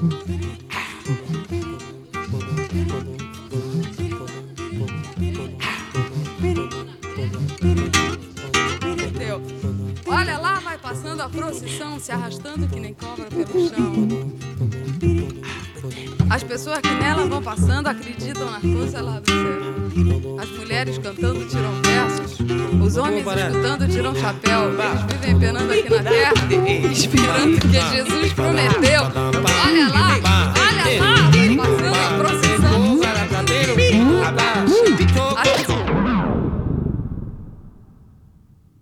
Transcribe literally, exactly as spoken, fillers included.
Olha lá, vai passando a procissão, se arrastando que nem cobra pelo chão. As pessoas que nela vão passando acreditam na coisa lá do céu. As mulheres cantando tiram versos, os homens escutando tiram chapéu. Eles vivem penando aqui na terra, esperando que Jesus prometeu.